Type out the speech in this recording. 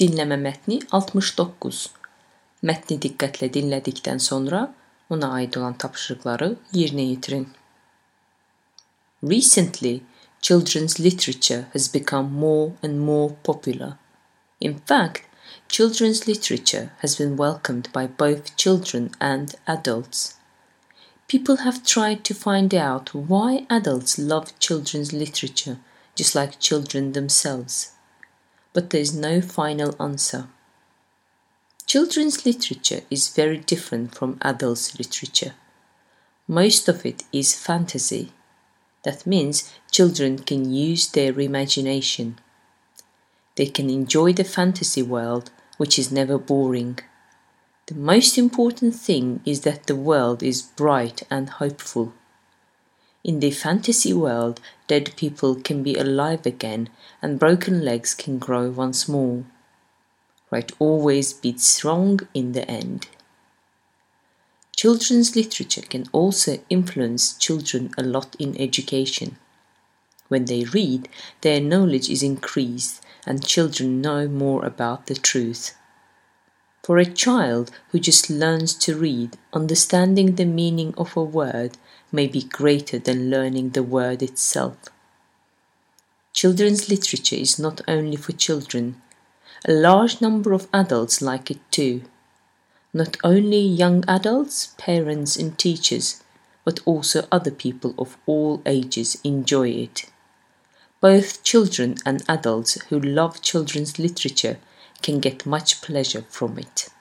Dinleme metni 69. Metni dikkatle dinledikten sonra ona ait olan tapşırıkları yerine getirin. Recently, children's literature has become more and more popular. In fact, children's literature has been welcomed by both children and adults. People have tried to find out why adults love children's literature just like children themselves. But there is no final answer. Children's literature is very different from adults' literature. Most of it is fantasy. That means children can use their imagination. They can enjoy the fantasy world, which is never boring. The most important thing is that the world is bright and hopeful. In the fantasy world, dead people can be alive again and broken legs can grow once more. Right always beats strong in the end. Children's literature can also influence children a lot in education. When they read, their knowledge is increased and children know more about the truth. For a child who just learns to read, understanding the meaning of a word may be greater than learning the word itself. Children's literature is not only for children. A large number of adults like it too. Not only young adults, parents and teachers, but also other people of all ages enjoy it. Both children and adults who love children's literature can get much pleasure from it.